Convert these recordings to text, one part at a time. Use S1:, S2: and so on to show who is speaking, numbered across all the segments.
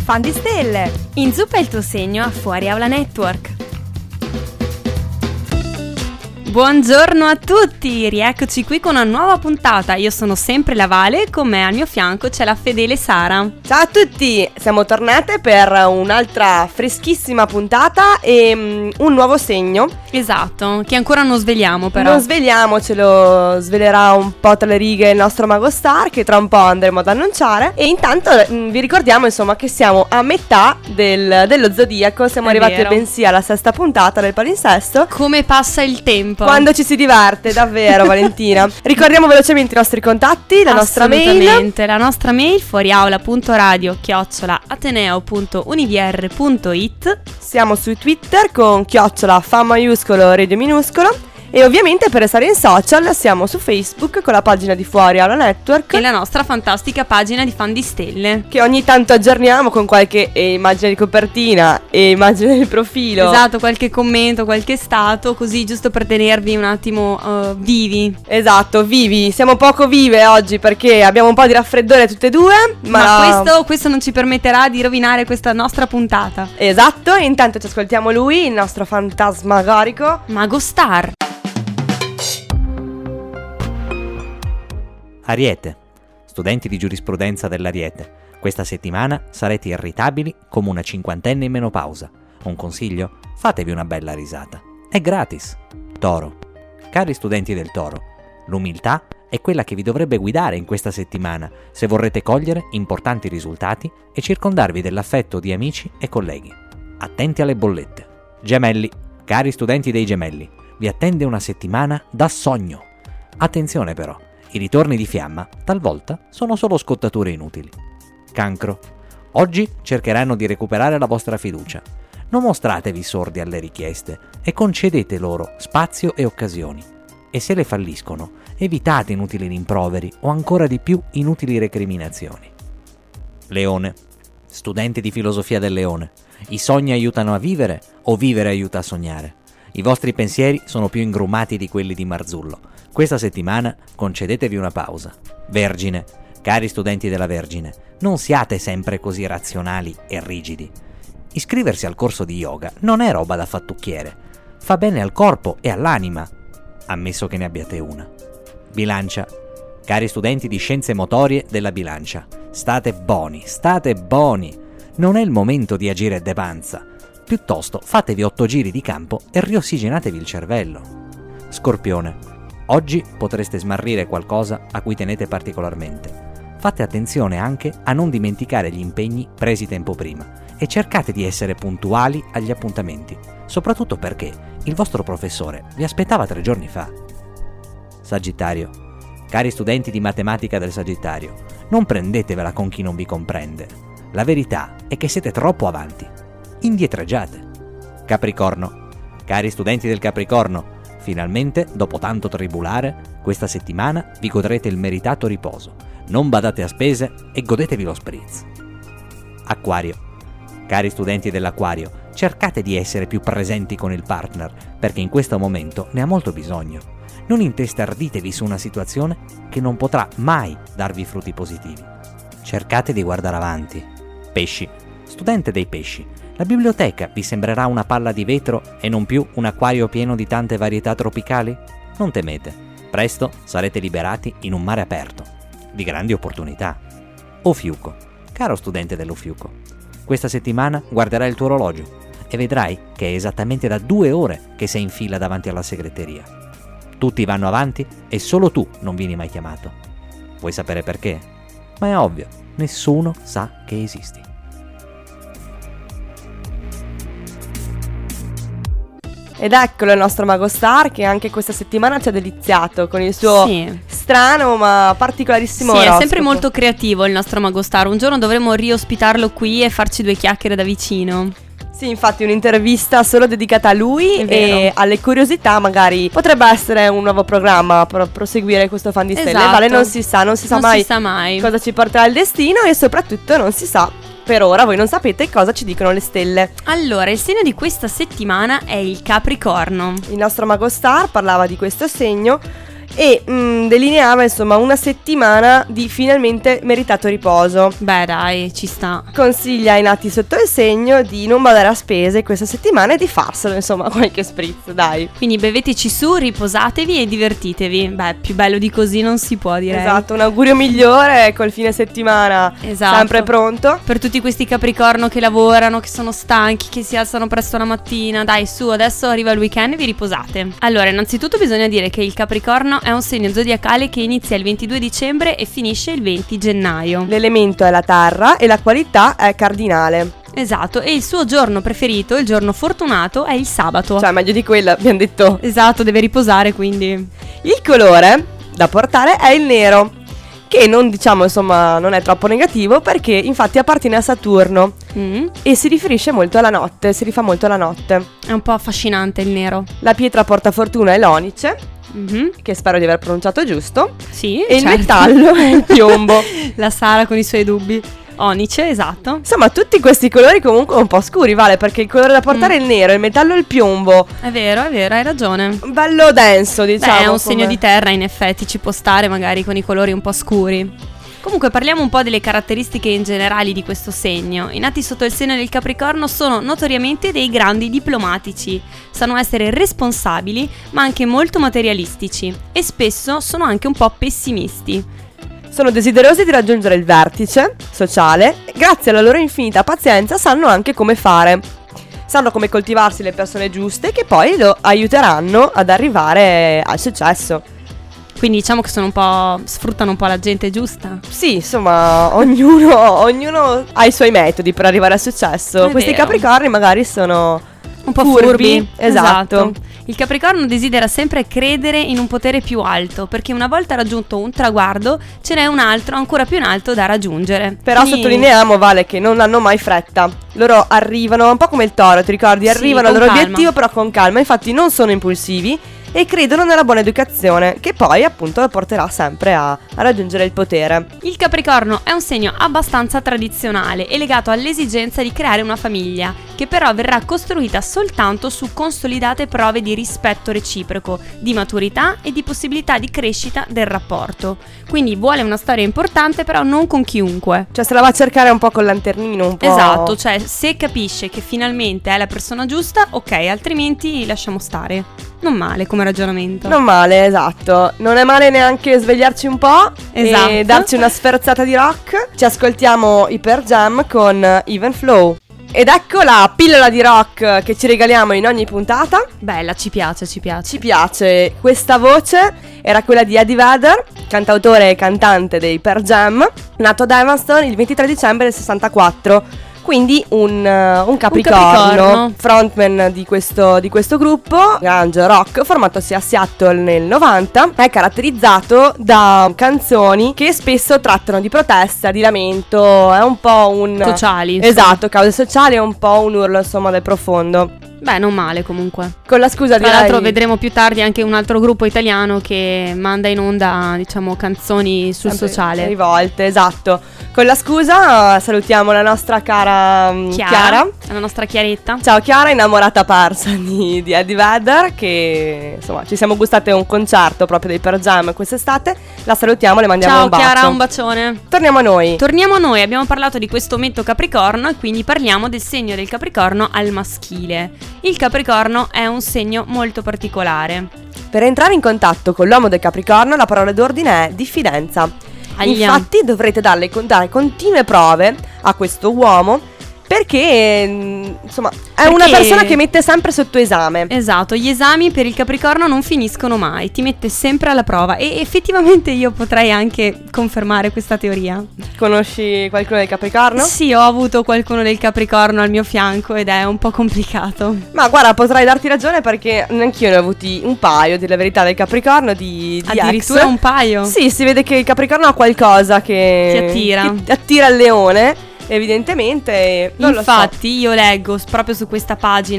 S1: Fan di stelle.
S2: Inzuppa il tuo segno a Fuori Aula Network. Buongiorno a tutti, rieccoci qui con una nuova puntata. Io sono sempre la Vale e con me al mio fianco c'è la fedele Sara.
S1: Ciao a tutti, siamo tornate per un'altra freschissima puntata e un nuovo segno.
S2: Esatto, che ancora non sveliamo però.
S1: Non sveliamo, ce lo svelerà un po' tra le righe il nostro Mago Star, che tra un po' andremo ad annunciare. E intanto vi ricordiamo insomma che siamo a metà dello zodiaco. Siamo arrivati bensì alla sesta puntata del palinsesto.
S2: Come passa il tempo.
S1: Quando ci si diverte, davvero Valentina. Ricordiamo velocemente i nostri contatti, la nostra mail.
S2: La nostra mail fuoriaula.radio@ateneo.univr.it.
S1: Siamo su Twitter con @ maiuscolo radio minuscolo. E ovviamente per restare in social siamo su Facebook con la pagina di Fuori Aula Network
S2: e la nostra fantastica pagina di Fan di Stelle,
S1: che ogni tanto aggiorniamo con qualche immagine di copertina e immagine di profilo.
S2: Esatto, qualche commento, qualche stato, così giusto per tenervi un attimo vivi.
S1: Esatto, vivi. Siamo poco vive oggi perché abbiamo un po' di raffreddore tutte e due,
S2: ma questo non ci permetterà di rovinare questa nostra puntata.
S1: Esatto, e intanto ci ascoltiamo lui, il nostro fantasmagorico
S2: Mago Star.
S3: Ariete, studenti di giurisprudenza dell'Ariete, questa settimana sarete irritabili come una cinquantenne in menopausa. Un consiglio? Fatevi una bella risata. È gratis. Toro, cari studenti del Toro, l'umiltà è quella che vi dovrebbe guidare in questa settimana se vorrete cogliere importanti risultati e circondarvi dell'affetto di amici e colleghi. Attenti alle bollette. Gemelli, cari studenti dei Gemelli, vi attende una settimana da sogno. Attenzione però, i ritorni di fiamma talvolta sono solo scottature inutili. Cancro, oggi cercheranno di recuperare la vostra fiducia. Non mostratevi sordi alle richieste e concedete loro spazio e occasioni. E se le falliscono, evitate inutili rimproveri o ancora di più inutili recriminazioni. Leone, studenti di filosofia del Leone, i sogni aiutano a vivere o vivere aiuta a sognare? I vostri pensieri sono più ingrumati di quelli di Marzullo. Questa settimana concedetevi una pausa. Vergine, cari studenti della Vergine, non siate sempre così razionali e rigidi. Iscriversi al corso di yoga non è roba da fattucchiere. Fa bene al corpo e all'anima, ammesso che ne abbiate una. Bilancia, cari studenti di scienze motorie della Bilancia, state buoni. Non è il momento di agire de panza. Piuttosto fatevi 8 giri di campo e riossigenatevi il cervello. Scorpione, oggi potreste smarrire qualcosa a cui tenete particolarmente. Fate attenzione anche a non dimenticare gli impegni presi tempo prima e cercate di essere puntuali agli appuntamenti, soprattutto perché il vostro professore vi aspettava 3 giorni fa. Sagittario, cari studenti di matematica del Sagittario, non prendetevela con chi non vi comprende. La verità è che siete troppo avanti. Indietreggiate. Capricorno, cari studenti del Capricorno, finalmente, dopo tanto tribulare, questa settimana vi godrete il meritato riposo. Non badate a spese e godetevi lo spritz. Acquario, cari studenti dell'Acquario, cercate di essere più presenti con il partner, perché in questo momento ne ha molto bisogno. Non intestarditevi su una situazione che non potrà mai darvi frutti positivi. Cercate di guardare avanti. Pesci, studente dei pesci, la biblioteca vi sembrerà una palla di vetro e non più un acquario pieno di tante varietà tropicali? Non temete, presto sarete liberati in un mare aperto, di grandi opportunità. Ofiuco, caro studente dell'Ofiuco, questa settimana guarderai il tuo orologio e vedrai che è esattamente da 2 ore che sei in fila davanti alla segreteria. Tutti vanno avanti e solo tu non vieni mai chiamato. Vuoi sapere perché? Ma è ovvio, nessuno sa che esisti.
S1: Ed eccolo il nostro Mago Star, che anche questa settimana ci ha deliziato con il suo strano ma particolarissimo oroscopo.
S2: È sempre molto creativo il nostro Mago Star. Un giorno dovremo riospitarlo qui e farci 2 chiacchiere da vicino.
S1: Sì, infatti un'intervista solo dedicata a lui e alle curiosità. Magari potrebbe essere un nuovo programma per proseguire questo Fan di Stelle.
S2: Esatto.
S1: Vale, non si sa mai cosa ci porterà il destino e soprattutto non si sa. Per ora voi non sapete cosa ci dicono le stelle.
S2: Allora, il segno di questa settimana è il Capricorno.
S1: Il nostro Mago Star parlava di questo segno e delineava insomma una settimana di finalmente meritato riposo.
S2: Beh dai, ci sta.
S1: Consiglia ai nati sotto il segno di non badare a spese questa settimana e di farselo insomma qualche spritz, dai.
S2: Quindi beveteci su, riposatevi e divertitevi. Beh, più bello di così non si può, direi.
S1: Esatto, un augurio migliore col fine settimana sempre pronto.
S2: Per tutti questi Capricorno che lavorano, che sono stanchi, che si alzano presto la mattina. Dai, su, adesso arriva il weekend e vi riposate. Allora, innanzitutto bisogna dire che il Capricorno è un segno zodiacale che inizia il 22 dicembre e finisce il 20 gennaio.
S1: L'elemento è la terra e la qualità è cardinale.
S2: Esatto, e il suo giorno preferito, il giorno fortunato, è il sabato.
S1: Cioè, meglio di quello, abbiamo detto.
S2: Esatto, deve riposare, quindi.
S1: Il colore da portare è il nero, che non diciamo insomma non è troppo negativo, perché infatti appartiene a Saturno e si riferisce molto alla notte, si rifà molto alla notte.
S2: È un po' affascinante il nero.
S1: La pietra portafortuna è l'onice, che spero di aver pronunciato giusto.
S2: Sì,
S1: e
S2: certo.
S1: il metallo è il piombo.
S2: La Sara con i suoi dubbi. Onice, esatto.
S1: Insomma, tutti questi colori comunque un po' scuri, Vale, perché il colore da portare è il nero, il metallo è il piombo.
S2: È vero, hai ragione.
S1: Bello denso, diciamo.
S2: Beh, è un segno di terra, in effetti ci può stare magari con i colori un po' scuri. Comunque parliamo un po' delle caratteristiche in generali di questo segno. I nati sotto il segno del Capricorno sono notoriamente dei grandi diplomatici, sanno essere responsabili ma anche molto materialistici e spesso sono anche un po' pessimisti.
S1: Sono desiderosi di raggiungere il vertice sociale e grazie alla loro infinita pazienza sanno anche come fare. Sanno come coltivarsi le persone giuste che poi lo aiuteranno ad arrivare al successo.
S2: Quindi diciamo che sfruttano un po' la gente giusta.
S1: Sì, insomma, ognuno ha i suoi metodi per arrivare al successo. Questi
S2: vero.
S1: Capricorni magari sono
S2: un po' furbi.
S1: Esatto.
S2: Il Capricorno desidera sempre credere in un potere più alto, perché una volta raggiunto un traguardo ce n'è un altro, ancora più in alto, da raggiungere.
S1: Però sottolineiamo, Vale, che non hanno mai fretta. Loro arrivano, un po' come il toro, ti ricordi?
S2: Sì,
S1: Arrivano al
S2: con
S1: loro
S2: calma.
S1: obiettivo però con calma. Infatti non sono impulsivi e credono nella buona educazione, che poi appunto lo porterà sempre a raggiungere il potere.
S2: Il Capricorno è un segno abbastanza tradizionale e legato all'esigenza di creare una famiglia, che però verrà costruita soltanto su consolidate prove di rispetto reciproco, di maturità e di possibilità di crescita del rapporto. Quindi vuole una storia importante, però non con chiunque.
S1: Cioè se la va a cercare un po' col lanternino, un po'.
S2: Esatto, cioè se capisce che finalmente è la persona giusta, ok, altrimenti lasciamo stare. Non male come ragionamento.
S1: Non male, esatto. Non è male neanche svegliarci un po'
S2: Esatto.
S1: e darci una sferzata di rock. Ci ascoltiamo i Pearl Jam con Even Flow. Ed ecco la pillola di rock che ci regaliamo in ogni puntata.
S2: Bella, ci piace.
S1: Ci piace. Questa voce era quella di Eddie Vedder, cantautore e cantante dei Pearl Jam, nato ad Evanston il 23 dicembre del 64. Quindi un Capricorno, frontman di questo gruppo, grunge rock, formatosi a Seattle nel 90, è caratterizzato da canzoni che spesso trattano di protesta, di lamento, è un po' un...
S2: sociali.
S1: Esatto, cause sociali, è un po' un urlo insomma del profondo.
S2: Beh, non male comunque.
S1: Con la scusa
S2: Tra l'altro vedremo più tardi anche un altro gruppo italiano che manda in onda, diciamo, canzoni sul sociale.
S1: Rivolte, esatto. Con la scusa salutiamo la nostra cara Chiara.
S2: La nostra Chiaretta.
S1: Ciao Chiara, innamorata parsa di Eddie Vedder, che insomma ci siamo gustate un concerto proprio dei Pearl Jam quest'estate. La salutiamo, le mandiamo un bacio.
S2: Ciao Chiara, un bacione.
S1: Torniamo a noi,
S2: abbiamo parlato di questo metto Capricorno e quindi parliamo del segno del Capricorno al maschile. Il Capricorno è un segno molto particolare.
S1: Per entrare in contatto con l'uomo del Capricorno la parola d'ordine è diffidenza. Infatti dovrete dare continue prove a questo uomo perché insomma è una persona che mette sempre sotto esame.
S2: Esatto, gli esami per il Capricorno non finiscono mai, ti mette sempre alla prova e effettivamente io potrei anche confermare questa teoria.
S1: Conosci qualcuno del Capricorno?
S2: Sì, ho avuto qualcuno del Capricorno al mio fianco ed è un po' complicato.
S1: Ma guarda, potrai darti ragione perché anch'io ne ho avuti un paio, della verità, del Capricorno di
S2: addirittura
S1: ex.
S2: Un paio?
S1: Sì, si vede che il Capricorno ha qualcosa che
S2: ti attira.
S1: Che attira il leone. Evidentemente non
S2: Infatti
S1: lo so.
S2: Io leggo proprio su questa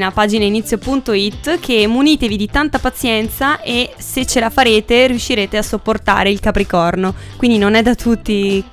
S2: paginainizio.it che munitevi di tanta pazienza e se ce la farete riuscirete a sopportare il Capricorno. Quindi non è da tutti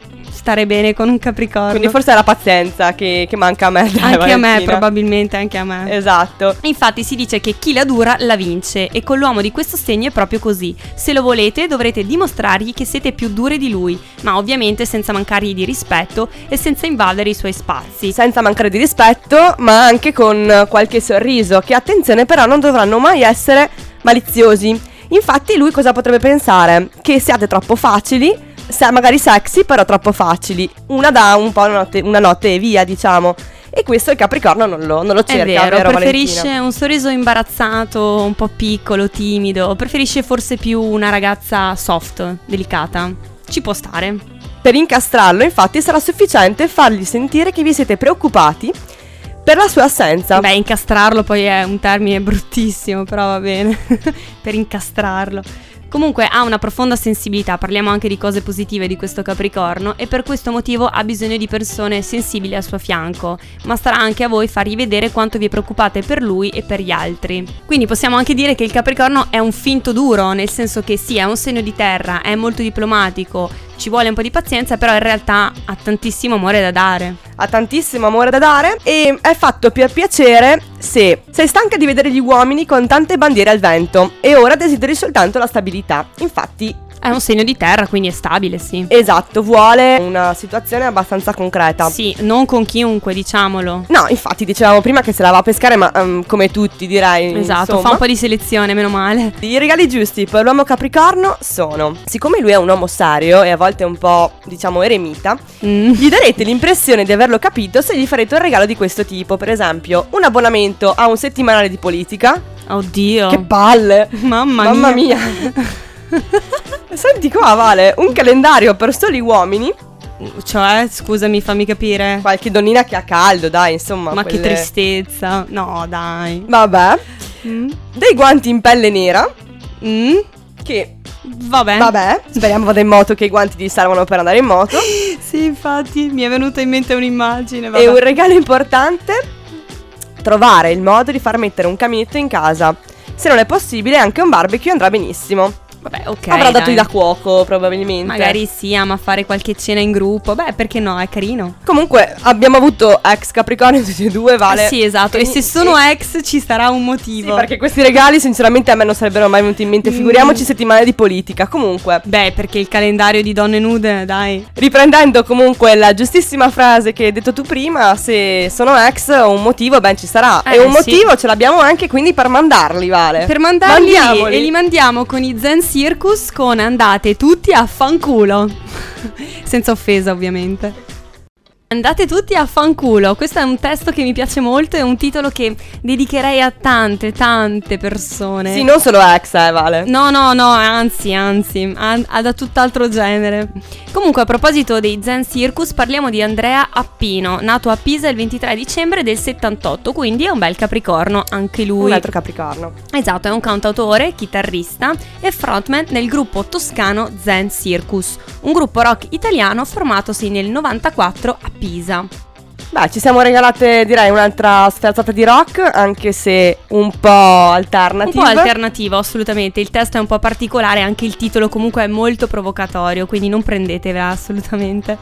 S2: stare bene con un Capricorno.
S1: Quindi forse è la pazienza che manca a me. Dai,
S2: anche a me,
S1: Valentina.
S2: probabilmente anche a me.
S1: Esatto.
S2: Infatti si dice che chi la dura la vince, e con l'uomo di questo segno è proprio così. Se lo volete dovrete dimostrargli che siete più dure di lui, ma ovviamente senza mancargli di rispetto e senza invadere i suoi spazi.
S1: Senza mancare di rispetto, ma anche con qualche sorriso, che attenzione però non dovranno mai essere maliziosi. Infatti lui cosa potrebbe pensare? Che siate troppo facili, magari sexy però troppo facili. Una dà un po' una notte e via, diciamo. E questo il Capricorno non lo cerca.
S2: È vero, preferisce
S1: Valentina?
S2: un sorriso imbarazzato, un po' piccolo, timido. Preferisce forse più una ragazza soft, delicata. Ci può stare.
S1: Per incastrarlo, infatti, sarà sufficiente fargli sentire che vi siete preoccupati per la sua assenza.
S2: Beh, incastrarlo poi è un termine bruttissimo, però va bene. Per incastrarlo. Comunque ha una profonda sensibilità, parliamo anche di cose positive di questo Capricorno, e per questo motivo ha bisogno di persone sensibili al suo fianco, ma starà anche a voi fargli vedere quanto vi preoccupate per lui e per gli altri. Quindi possiamo anche dire che il Capricorno è un finto duro, nel senso che sì, è un segno di terra, è molto diplomatico, ci vuole un po' di pazienza, però in realtà ha tantissimo amore da dare.
S1: Ha tantissimo amore da dare e è fatto per piacere se sei stanca di vedere gli uomini con tante bandiere al vento e ora desideri soltanto la stabilità. Infatti
S2: è un segno di terra, quindi è stabile, sì.
S1: Esatto, vuole una situazione abbastanza concreta.
S2: Sì, non con chiunque, diciamolo.
S1: No, infatti dicevamo prima che se la va a pescare, ma come tutti direi.
S2: Esatto,
S1: insomma.
S2: fa un po' di selezione, meno male.
S1: I regali giusti per l'uomo Capricorno sono: siccome lui è un uomo serio e a volte un po', diciamo, eremita, gli darete l'impressione di averlo capito se gli farete un regalo di questo tipo. Per esempio, un abbonamento a un settimanale di politica.
S2: Oddio.
S1: Che palle!
S2: Mamma
S1: mia. Senti qua, Vale, un calendario per soli uomini.
S2: Cioè, scusami, fammi capire.
S1: Qualche donnina che ha caldo, dai, insomma.
S2: Ma che tristezza. No, dai.
S1: Vabbè. Dei guanti in pelle nera. Che
S2: Vabbè,
S1: speriamo vada in moto, che i guanti gli servono per andare in moto.
S2: Sì, infatti, mi è venuta in mente un'immagine. Vabbè.
S1: E un regalo importante: trovare il modo di far mettere un caminetto in casa. Se non è possibile, anche un barbecue andrà benissimo.
S2: Vabbè, ok.
S1: Avrà dato da cuoco, probabilmente.
S2: Magari sì, ama fare qualche cena in gruppo. Beh, perché no, è carino.
S1: Comunque, abbiamo avuto ex Capricorno tutti e due, Vale.
S2: Sì, esatto. E se sono ex ci sarà un motivo.
S1: Sì, perché questi regali, sinceramente, a me non sarebbero mai venuti in mente. Figuriamoci settimane di politica. Comunque,
S2: beh, perché il calendario di donne nude, dai.
S1: Riprendendo comunque la giustissima frase che hai detto tu prima, se sono ex, un motivo ben ci sarà. E un motivo ce l'abbiamo anche, quindi per mandarli, Vale.
S2: Per mandarli e li mandiamo con i Zen Circus con andate tutti a fanculo. Senza offesa, ovviamente. Andate tutti a fanculo. Questo è un testo che mi piace molto, è un titolo che dedicherei a tante persone.
S1: Sì, non solo ex, Vale.
S2: No, anzi, da tutt'altro genere. Comunque, a proposito dei Zen Circus, parliamo di Andrea Appino, nato a Pisa il 23 dicembre del 78, quindi è un bel Capricorno anche lui.
S1: Un altro Capricorno.
S2: Esatto, è un cantautore, chitarrista e frontman nel gruppo toscano Zen Circus, un gruppo rock italiano formatosi nel 94 a Pisa.
S1: Beh, ci siamo regalate, direi, un'altra sferzata di rock, anche se un po' alternativa.
S2: Un po' alternativo, assolutamente. Il testo è un po' particolare, anche il titolo comunque è molto provocatorio, quindi non prendetevela assolutamente.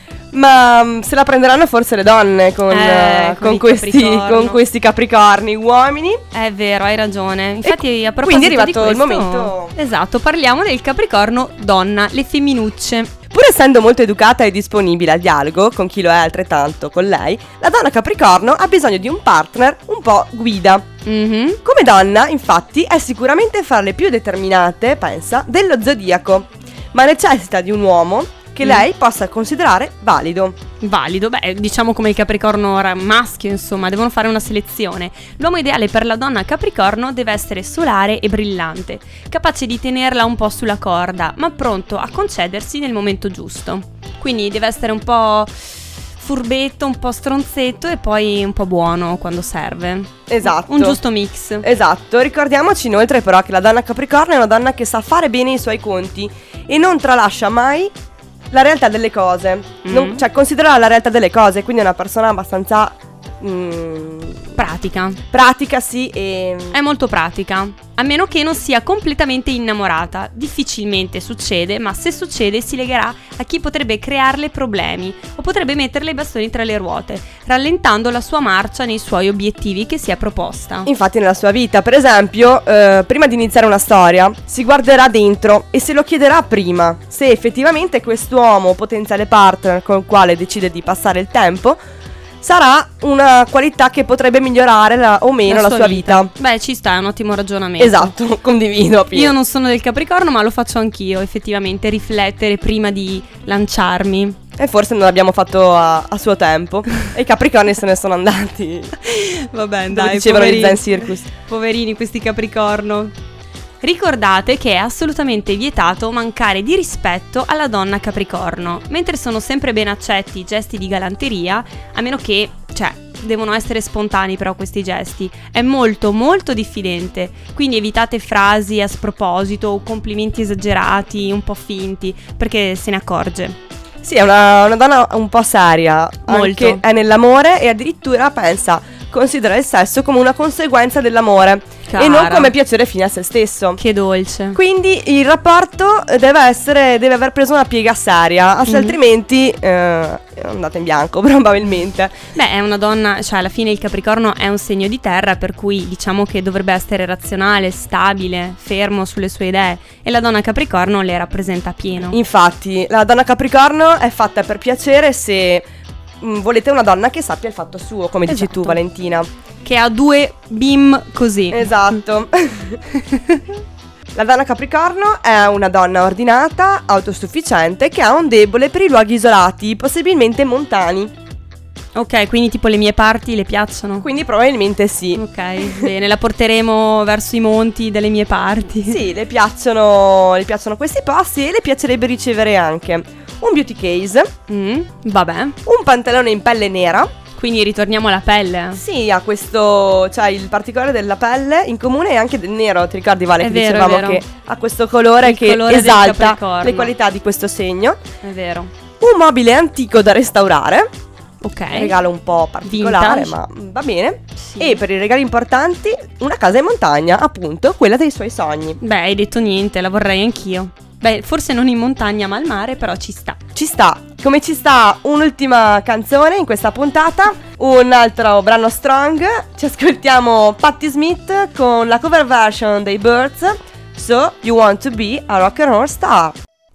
S1: Ma se la prenderanno forse le donne con questi Capricorni uomini.
S2: È vero, hai ragione. Infatti, a proposito
S1: quindi è arrivato
S2: di questo,
S1: il momento.
S2: Esatto, parliamo del Capricorno donna, le femminucce.
S1: Pur essendo molto educata e disponibile al dialogo con chi lo è altrettanto con lei, la donna Capricorno ha bisogno di un partner un po' guida. Come donna, infatti, è sicuramente fra le più determinate, pensa, dello zodiaco, ma necessita di un uomo che lei possa considerare valido.
S2: Beh, diciamo come il Capricorno maschio, insomma, devono fare una selezione. L'uomo ideale per la donna Capricorno deve essere solare e brillante, capace di tenerla un po' sulla corda, ma pronto a concedersi nel momento giusto. Quindi deve essere un po' furbetto, un po' stronzetto e poi un po' buono quando serve.
S1: Esatto.
S2: Un giusto mix.
S1: Esatto. Ricordiamoci inoltre però che la donna Capricorno è una donna che sa fare bene i suoi conti e non tralascia mai la realtà delle cose, cioè considera la realtà delle cose, quindi è una persona abbastanza pratica, sì, e
S2: è molto pratica, a meno che non sia completamente innamorata. Difficilmente succede, ma se succede si legherà a chi potrebbe crearle problemi o potrebbe metterle i bastoni tra le ruote, rallentando la sua marcia nei suoi obiettivi che si è proposta.
S1: Infatti nella sua vita, per esempio, prima di iniziare una storia, si guarderà dentro e se lo chiederà prima se effettivamente quest'uomo, potenziale partner con il quale decide di passare il tempo, sarà una qualità che potrebbe migliorare o meno la sua vita.
S2: Beh, ci sta, è un ottimo ragionamento.
S1: Esatto, condivido.
S2: Io non sono del Capricorno, ma lo faccio anch'io, effettivamente, riflettere prima di lanciarmi.
S1: E forse non l'abbiamo fatto a suo tempo. E i Capricorni se ne sono andati.
S2: Vabbè, dai,
S1: dicevano gli Zen Circus.
S2: Poverini questi Capricorno. Ricordate che è assolutamente vietato mancare di rispetto alla donna Capricorno, mentre sono sempre ben accetti i gesti di galanteria, a meno che, devono essere spontanei però questi gesti. È molto molto diffidente, quindi evitate frasi a sproposito o complimenti esagerati, un po' finti, perché se ne accorge.
S1: Sì, è una donna un po' seria,
S2: molto.
S1: Anche è nell'amore e addirittura considera il sesso come una conseguenza dell'amore.
S2: Cara.
S1: E non come piacere fine a se stesso.
S2: Che dolce.
S1: Quindi il rapporto deve aver preso una piega seria, altrimenti è andata in bianco probabilmente.
S2: Beh, è una donna, alla fine il Capricorno è un segno di terra, per cui diciamo che dovrebbe essere razionale, stabile, fermo sulle sue idee, e la donna Capricorno le rappresenta pieno.
S1: Infatti la donna Capricorno è fatta per piacere se volete una donna che sappia il fatto suo, come dici tu, Valentina,
S2: che ha 2 bim così.
S1: Esatto. La donna Capricorno è una donna ordinata, autosufficiente, che ha un debole per i luoghi isolati, possibilmente montani.
S2: Ok, quindi tipo le mie parti le piacciono?
S1: Quindi probabilmente sì.
S2: Ok, bene, la porteremo verso i monti delle mie parti.
S1: Sì, le piacciono questi posti e le piacerebbe ricevere anche un beauty case,
S2: vabbè,
S1: un pantalone in pelle nera.
S2: Quindi ritorniamo alla pelle.
S1: Sì, ha questo, il particolare della pelle in comune e anche del nero. Ti ricordi, Vale, che dicevamo che ha questo colore che esalta le qualità di questo segno.
S2: È vero.
S1: Un mobile antico da restaurare.
S2: Ok.
S1: Un regalo un po' particolare,
S2: vintage,
S1: ma va bene.
S2: Sì.
S1: E per i regali importanti, una casa in montagna, appunto, quella dei suoi sogni.
S2: Beh, hai detto niente, la vorrei anch'io. Beh, forse non in montagna ma al mare, però ci sta.
S1: Ci sta. Come ci sta un'ultima canzone in questa puntata, un altro brano strong. Ci ascoltiamo Patti Smith con la cover version dei Birds, So You Want to Be a Rock and Roll Star.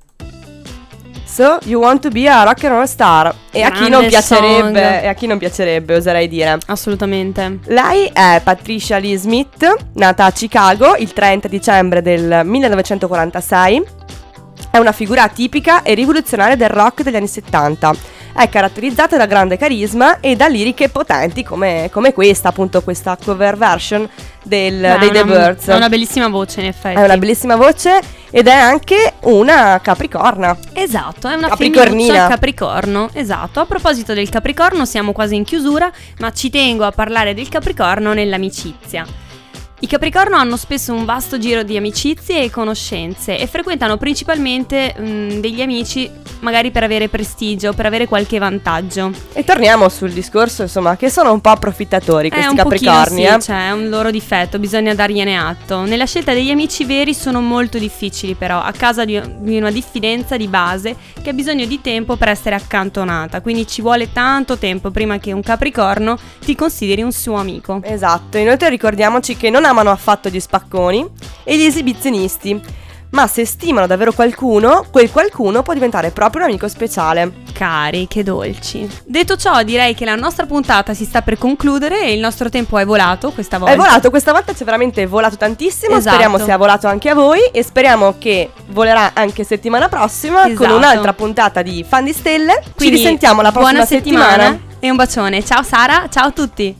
S1: So You Want to Be a Rock and Roll Star. E a chi non piacerebbe, oserei dire.
S2: Assolutamente.
S1: Lei è Patricia Lee Smith, nata a Chicago il 30 dicembre del 1946. È una figura atipica e rivoluzionaria del rock degli anni 70. È caratterizzata da grande carisma e da liriche potenti come questa, appunto, questa cover version dei The Birds.
S2: Ha una bellissima voce, in effetti.
S1: È una bellissima voce ed è anche una capricorna.
S2: Esatto, è una
S1: capricornina.
S2: Capricorno, esatto. A proposito del Capricorno, siamo quasi in chiusura, ma ci tengo a parlare del Capricorno nell'amicizia. I Capricorno hanno spesso un vasto giro di amicizie e conoscenze e frequentano principalmente degli amici magari per avere prestigio, per avere qualche vantaggio.
S1: E torniamo sul discorso, insomma, che sono un po' approfittatori questi Capricorni.
S2: Sì, è un loro difetto, bisogna dargliene atto. Nella scelta degli amici veri sono molto difficili però, a causa di una diffidenza di base che ha bisogno di tempo per essere accantonata, quindi ci vuole tanto tempo prima che un Capricorno ti consideri un suo amico.
S1: Esatto, inoltre ricordiamoci che non amano affatto gli spacconi e gli esibizionisti, ma se stimano davvero qualcuno, quel qualcuno può diventare proprio un amico speciale.
S2: Cari, che dolci. Detto ciò, direi che la nostra puntata si sta per concludere e il nostro tempo è volato questa volta.
S1: È volato, questa volta c'è veramente volato tantissimo.
S2: Esatto.
S1: Speriamo sia volato anche a voi e speriamo che volerà anche settimana prossima,
S2: esatto,
S1: con un'altra puntata di Fan di Stelle.
S2: Quindi,
S1: ci risentiamo la prossima
S2: settimana e un bacione. Ciao Sara, ciao a tutti.